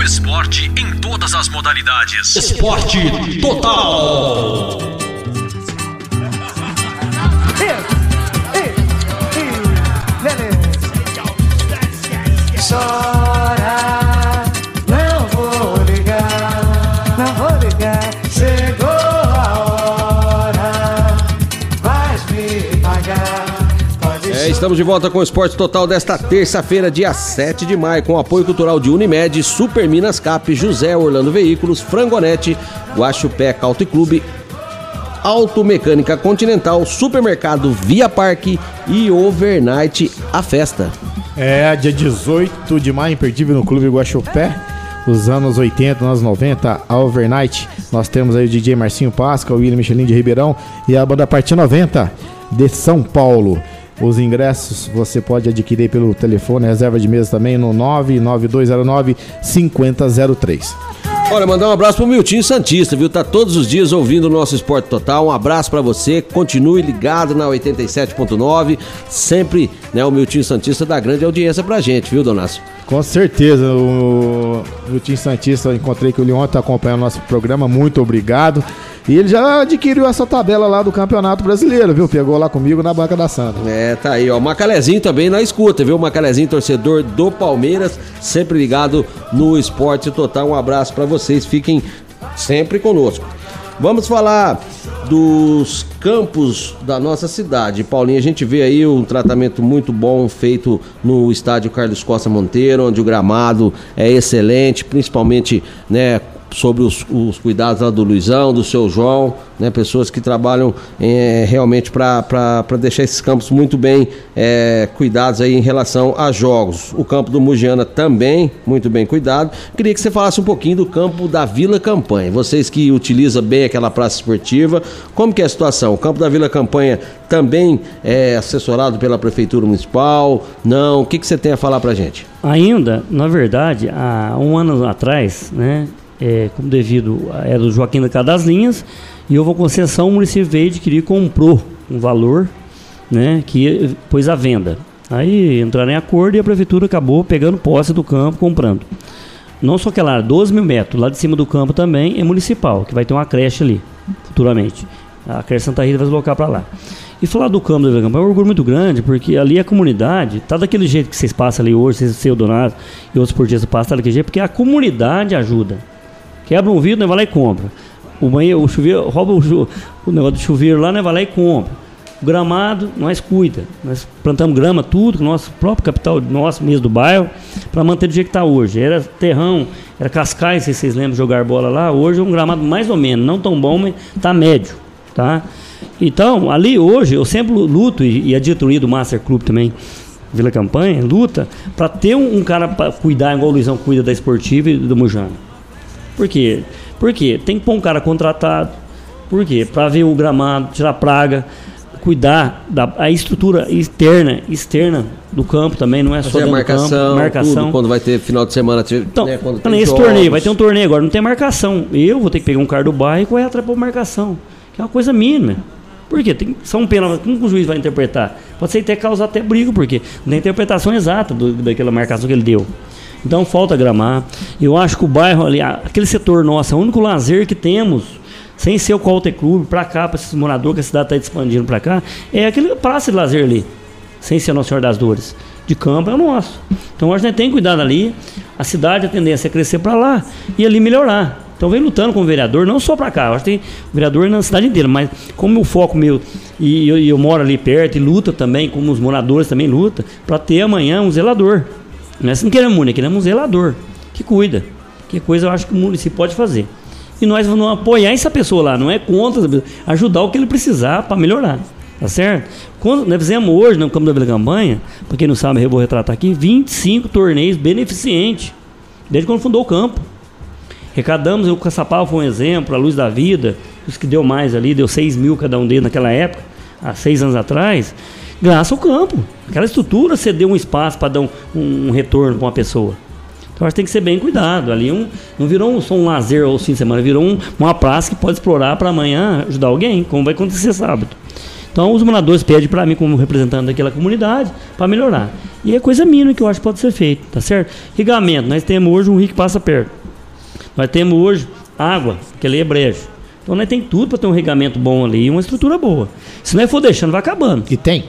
esporte em todas as modalidades. Esporte Total. Chora, não vou ligar, chegou a hora, vais me pagar. Estamos de volta com o Esporte Total desta terça-feira, dia 7 de maio, com o apoio cultural de Unimed, Super Minas Cap, José Orlando Veículos, Frangonete, Guaxupé Auto Clube, Automecânica Continental, Supermercado Via Parque e Overnight a Festa. Dia 18 de maio, imperdível no Clube Guaxupé. Os anos 80, anos 90, a Overnight. Nós temos aí o DJ Marcinho Pasca, o William Michelin de Ribeirão e a banda Partir 90 de São Paulo. Os ingressos você pode adquirir pelo telefone, reserva de mesa também no 99209-5003. Olha, mandar um abraço pro Miltinho Santista, viu? Tá todos os dias ouvindo o nosso Esporte Total. Um abraço pra você, continue ligado na 87.9. Sempre, né, o Miltinho Santista dá grande audiência pra gente, viu, Donácio? Com certeza, o Miltinho Santista, eu encontrei com ele ontem, tá acompanhando o nosso programa, muito obrigado. E ele já adquiriu essa tabela lá do Campeonato Brasileiro, viu? Pegou lá comigo na banca da Santa. Tá aí, ó. Macalezinho também na escuta, viu? Macalezinho, torcedor do Palmeiras, sempre ligado no Esporte Total. Um abraço pra vocês, fiquem sempre conosco. Vamos falar dos campos da nossa cidade. Paulinho, a gente vê aí um tratamento muito bom feito no estádio Carlos Costa Monteiro, onde o gramado é excelente, principalmente, né, sobre os cuidados lá do Luizão, do seu João, né, pessoas que trabalham realmente para deixar esses campos muito bem cuidados aí em relação a jogos. O campo do Mugiana também muito bem cuidado. Queria que você falasse um pouquinho do campo da Vila Campanha. Vocês que utilizam bem aquela praça esportiva, como que é a situação? O campo da Vila Campanha também é assessorado pela Prefeitura Municipal? Não? O que você tem a falar pra gente? Ainda, na verdade, há um ano atrás, né, como devido era do Joaquim da Casa das Linhas, e houve uma concessão, o município veio adquirir, comprou um valor, né, que pôs à venda. Aí entraram em acordo e a prefeitura acabou pegando posse do campo, comprando. Não só aquela área, 12 mil metros, lá de cima do campo também é municipal, que vai ter uma creche ali, futuramente. A creche Santa Rita vai deslocar para lá. E falar do campo da Vila Campanha é um orgulho muito grande, porque ali a comunidade tá daquele jeito que vocês passam ali hoje, vocês, seu Donato e outros portistas passam, tá daquele jeito, porque a comunidade ajuda. Quebra um vidro, né, vai lá e compra. O banheiro, o chuveiro, rouba o negócio do chuveiro lá, né, vai lá e compra. O gramado, nós cuida. Nós plantamos grama, tudo, com o nosso próprio capital, nosso mesmo do bairro, para manter do jeito que está hoje. Era terrão, era cascais, se vocês lembram de jogar bola lá. Hoje é um gramado mais ou menos, não tão bom, mas tá médio, tá? Então, ali hoje, eu sempre luto, e a diretoria do Master Club também, Vila Campanha, luta para ter um cara para cuidar, igual o Luizão cuida da esportiva e do Mujana. Por quê? Porque tem que pôr um cara contratado. Por quê? Para ver o gramado, tirar praga, cuidar da estrutura externa do campo também, não é só dentro do campo. Marcação. Tudo, quando vai ter final de semana. Então, né, quando tem esse jogos. torneio, vai ter um torneio agora, não tem marcação. Eu vou ter que pegar um cara do bairro e correr atrás para marcação, que é uma coisa mínima. Por quê? São penas, como o juiz vai interpretar? Pode ser até causar até briga, porque não tem interpretação exata daquela marcação que ele deu. Então falta gramar. Eu acho que o bairro ali, aquele setor nosso, é o único lazer que temos, sem ser o Qualter Clube, para cá, para esses moradores que a cidade está expandindo para cá, é aquele praça de lazer ali, sem ser Nossa Senhora das Dores. De campo é o nosso. Então a gente tem que cuidar ali, a cidade, a tendência é crescer para lá e ali melhorar. Então vem lutando com o vereador, não só para cá, eu acho que tem vereador na cidade inteira, mas como o foco meu, e eu moro ali perto e luta também, como os moradores também lutam, para ter amanhã um zelador. Nós não queremos música, queremos um zelador que cuida. Que coisa eu acho que o município pode fazer. E nós vamos apoiar essa pessoa lá, não é contra, ajudar o que ele precisar para melhorar. Tá certo? Quando nós fizemos hoje no campo da Vila Campanha, para quem não sabe, eu vou retratar aqui, 25 torneios beneficentes, desde quando fundou o campo. Arrecadamos, o Caçapava foi um exemplo, a Luz da Vida, os que deu mais ali, deu 6 mil cada um deles naquela época, há 6 anos atrás. Graças ao campo. Aquela estrutura você deu um espaço para dar um retorno para uma pessoa. Então acho que tem que ser bem cuidado. Ali não virou só um lazer ou fim de semana, virou uma praça que pode explorar para amanhã ajudar alguém, como vai acontecer sábado. Então os moradores pedem para mim, como representante daquela comunidade, para melhorar. E é coisa mínima que eu acho que pode ser feito, tá certo? Rigamento, nós temos hoje um rio que passa perto. Nós temos hoje água, que ali é brejo. Então nós tem tudo para ter um regamento bom ali e uma estrutura boa. Se nós for deixando, vai acabando. E tem?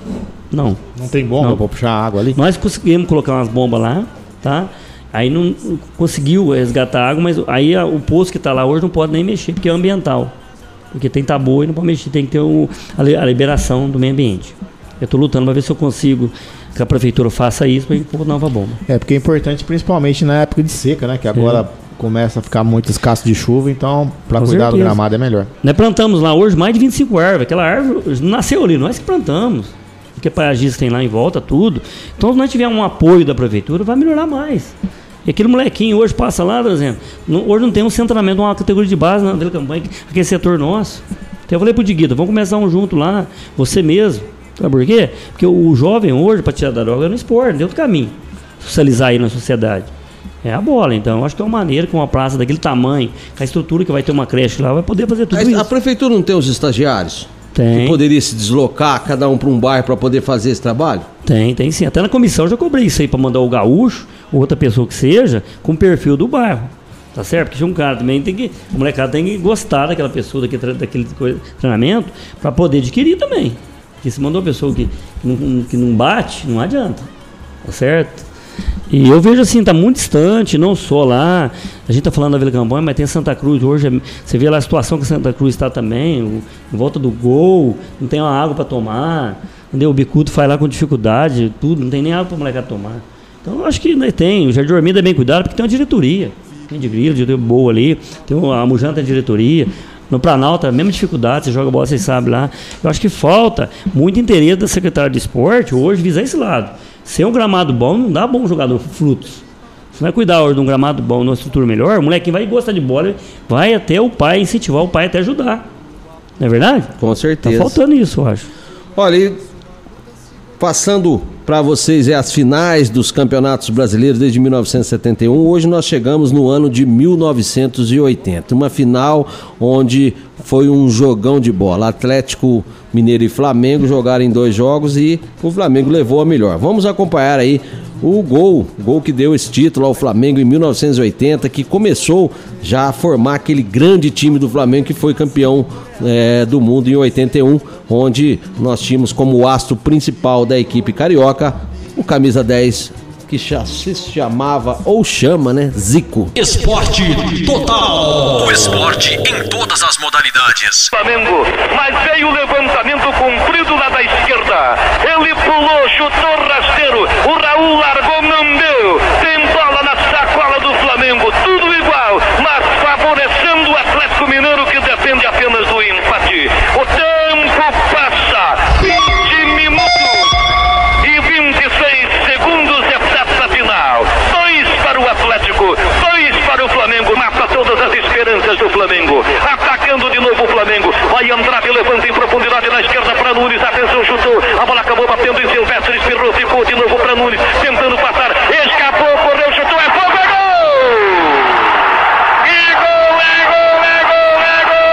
Não. Não tem bomba para puxar a água ali? Nós conseguimos colocar umas bombas lá, tá? Aí não conseguiu resgatar água, mas aí o poço que está lá hoje não pode nem mexer, porque é ambiental. Porque tem tabu e não pode mexer, tem que ter a liberação do meio ambiente. Eu estou lutando para ver se eu consigo que a prefeitura faça isso para pôr nova bomba. Porque é importante principalmente na época de seca, né? Que agora começa a ficar muito escasso de chuva, então para cuidar do gramado é melhor. Nós plantamos lá hoje mais de 25 árvores. Aquela árvore nasceu ali, nós que plantamos. Porque Paiagis tem lá em volta, tudo. Então se nós tivermos um apoio da prefeitura, vai melhorar mais. E aquele molequinho hoje passa lá, por exemplo, hoje não tem um centramento, uma categoria de base na Vila Campanha, aquele setor nosso. Então eu falei pro Diguita, vamos começar um junto lá, você mesmo. Sabe por quê? Porque o jovem hoje, para tirar da droga, é no esporte, tem outro caminho. Socializar aí na sociedade. É a bola, então. Eu acho que é uma maneira que uma praça daquele tamanho, com a estrutura que vai ter uma creche lá, vai poder fazer tudo isso. A prefeitura não tem os estagiários? Tem. Que poderia se deslocar, cada um para um bairro para poder fazer esse trabalho? Tem sim. Até na comissão eu já cobrei isso aí para mandar o gaúcho, ou outra pessoa que seja, com o perfil do bairro. Tá certo? Porque um cara também tem que. O molecado tem que gostar daquela pessoa, daquele treinamento, para poder adquirir também. Porque se mandou uma pessoa que não bate, não adianta. Tá certo? E eu vejo assim, tá muito distante, não só lá. A gente tá falando da Vila Campanha, mas tem Santa Cruz hoje. Você vê lá a situação que Santa Cruz está também, em volta do gol, não tem uma água para tomar. Entendeu? O bicudo faz lá com dificuldade, tudo, não tem nem água para o molecado tomar. Então eu acho que tem. O Jardim Dormido é bem cuidado porque tem uma diretoria. Tem diretoria boa ali, tem a Mujana tem diretoria. No Planalto, a mesma dificuldade, você joga bola, vocês sabem lá. Eu acho que falta muito interesse da secretária de esporte hoje visar esse lado. Sem um gramado bom, não dá bom jogador frutos. Se vai cuidar hoje de um gramado bom, numa estrutura melhor, o molequinho vai gostar de bola, vai até o pai, incentivar o pai até ajudar. Não é verdade? Com certeza. Tá faltando isso, eu acho. Olha, e passando para vocês as finais dos campeonatos brasileiros desde 1971, hoje nós chegamos no ano de 1980. Uma final onde foi um jogão de bola. Atlético Mineiro e Flamengo jogaram em 2 jogos e o Flamengo levou a melhor. Vamos acompanhar aí o gol que deu esse título ao Flamengo em 1980, que começou já a formar aquele grande time do Flamengo que foi campeão do mundo em 81, onde nós tínhamos como astro principal da equipe carioca o camisa 10, que se chamava, ou chama, né, Zico. Esporte Total. O esporte em todas as modalidades. Flamengo, mas veio o levantamento comprido lá da esquerda. Ele pulou, chutou rasteiro. O Raul largou, não deu. Tem bola na sacola do Flamengo. Tudo igual, mas favorecendo o Atlético Mineiro, que depende apenas do empate. O tempo passa. 20 minutos e 26 segundos. Final. 2 para o Atlético, 2 para o Flamengo. Mata todas as esperanças do Flamengo. Atacando de novo o Flamengo. Vai Andrade, levanta em profundidade na esquerda para Nunes. Atenção, chutou. A bola acabou batendo em Silvestre. Espirrou, ficou de novo para Nunes. Tentando passar. Escapou, correu, chutou. É fogo, é gol! E gol, é gol, é gol, é gol!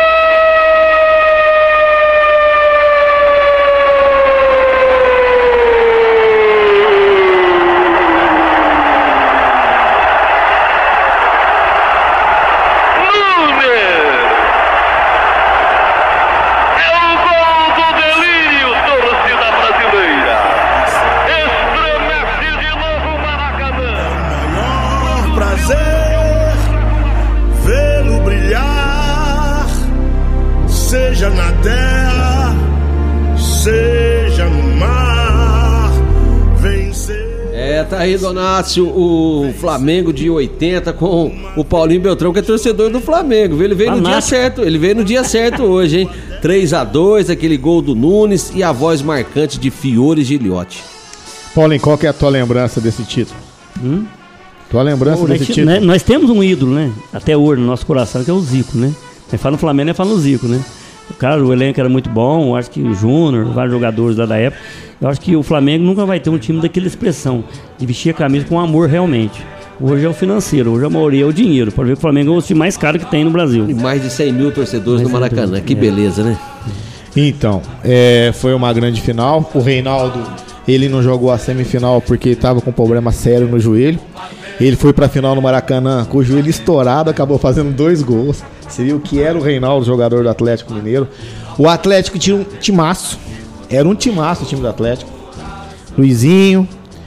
Seja na terra, seja no mar, vencer. Tá aí, Donácio, o Flamengo de 80 com o Paulinho Beltrão, que é torcedor do Flamengo, viu? Ele veio no dia certo, hoje, hein? 3-2, aquele gol do Nunes e a voz marcante de Fiore Giliotti. Paulinho, qual que é a tua lembrança desse título? Tua lembrança desse título? Nós temos um ídolo, né? Até hoje no nosso coração, que é o Zico, né? Você fala no Flamengo, ele fala no Zico, né? O elenco era muito bom, eu acho que o Júnior, vários jogadores da época. Eu acho que o Flamengo nunca vai ter um time daquela expressão, de vestir a camisa com amor realmente. Hoje é o financeiro, hoje a maioria é o dinheiro. Pode ver que o Flamengo é o time mais caro que tem no Brasil. E mais de 100 mil torcedores no Maracanã, que beleza, né? Então, foi uma grande final. O Reinaldo, ele não jogou a semifinal porque estava com problema sério no joelho. Ele foi pra final no Maracanã com o joelho estourado, acabou fazendo 2 gols. Você viu que era o Reinaldo, jogador do Atlético Mineiro. O Atlético tinha um timaço. Era um timaço o time do Atlético. Luizinho,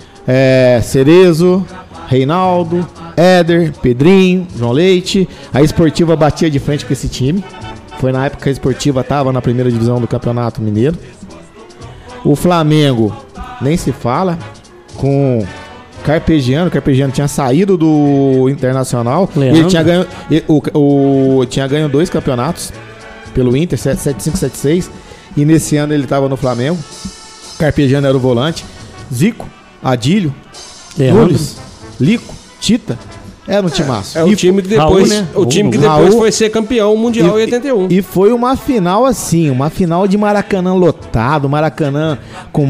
Cerezo, Reinaldo, Éder, Pedrinho, João Leite. A Esportiva batia de frente com esse time. Foi na época que a Esportiva estava na primeira divisão do Campeonato Mineiro. O Flamengo, nem se fala, com Carpegiani. O Carpegiani tinha saído do Internacional. Leandro. Ele tinha ganho, tinha ganho 2 campeonatos pelo Inter, 75-76. E nesse ano ele estava no Flamengo. Carpegiani era o volante. Zico, Adílio, Leandro. Nunes, Lico, Tita. Era um timaço. É o time que depois, Raul, né? o time que Raul. depois foi ser campeão mundial em 81. E foi uma final assim, uma final de Maracanã lotado, Maracanã com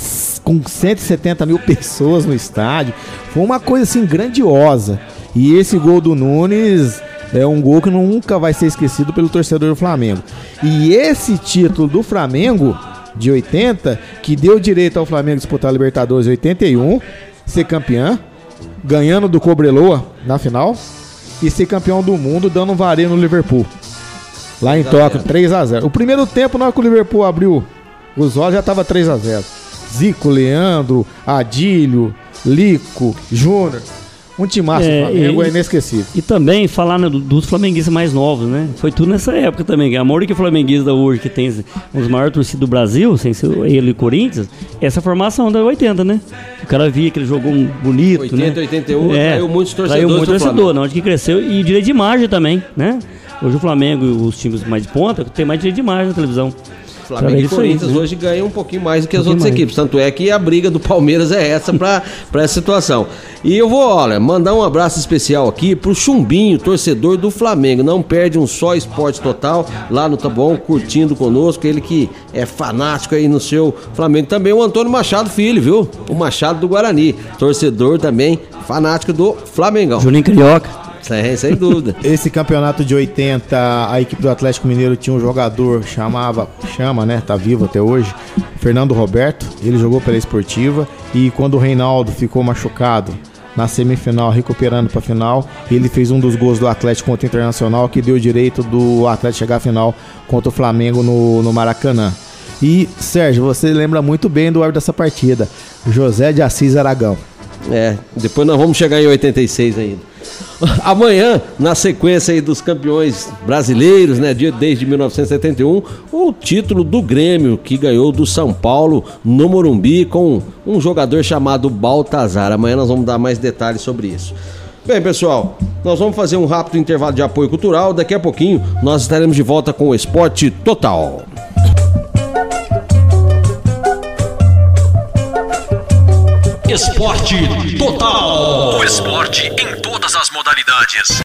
com 170 mil pessoas no estádio. Foi uma coisa assim grandiosa. E esse gol do Nunes é um gol que nunca vai ser esquecido pelo torcedor do Flamengo. E esse título do Flamengo de 80, que deu direito ao Flamengo disputar a Libertadores em 81, ser campeão, ganhando do Cobreloa na final, e ser campeão do mundo dando um vareio no Liverpool. Lá em Tóquio, 3-0. O primeiro tempo, na hora que o Liverpool abriu os olhos, já estava 3-0. Zico, Leandro, Adílio, Lico, Júnior. Um timaço do Flamengo é inesquecível. E também falar dos flamenguistas mais novos, né? Foi tudo nessa época também. A maioria que flamenguista hoje, que tem um dos maiores torcidos do Brasil, sem ser ele e Corinthians, essa formação da 80, né? O cara via que ele jogou um bonito, 80, né? 81, traiu muitos torcedores. Traiu muito do torcedor, Flamengo. na hora que cresceu. E direito de imagem também, né? Hoje o Flamengo e os times mais de ponta tem mais direito de imagem na televisão. Flamengo e Isso aí, Corinthians né? hoje ganham um pouquinho mais do que as Um pouquinho outras mais. equipes. Tanto é que a briga do Palmeiras é essa pra essa situação. E eu vou, olha, mandar um abraço especial aqui pro Chumbinho, torcedor do Flamengo. Não perde um só Esporte Total lá no Taboão, curtindo conosco. Ele que é fanático aí no seu Flamengo. Também o Antônio Machado Filho, viu? O Machado do Guarani. Torcedor também, fanático do Flamengão. Juninho Carioca. Sem dúvida. Esse campeonato de 80, a equipe do Atlético Mineiro tinha um jogador, chama, né? Tá vivo até hoje, Fernando Roberto. Ele jogou pela Esportiva e quando o Reinaldo ficou machucado na semifinal, recuperando pra final, ele fez um dos gols do Atlético contra o Internacional que deu direito do Atlético chegar à final contra o Flamengo no Maracanã. E, Sérgio, você lembra muito bem do árbitro dessa partida, José de Assis Aragão. Depois nós vamos chegar em 86 ainda. Amanhã, na sequência aí dos campeões brasileiros, né, desde 1971, o título do Grêmio, que ganhou do São Paulo no Morumbi com um jogador chamado Baltazar. Amanhã nós vamos dar mais detalhes sobre isso. Bem, pessoal, nós vamos fazer um rápido intervalo de apoio cultural. Daqui a pouquinho nós estaremos de volta com o Esporte Total. Esporte Total. O esporte em todas as modalidades.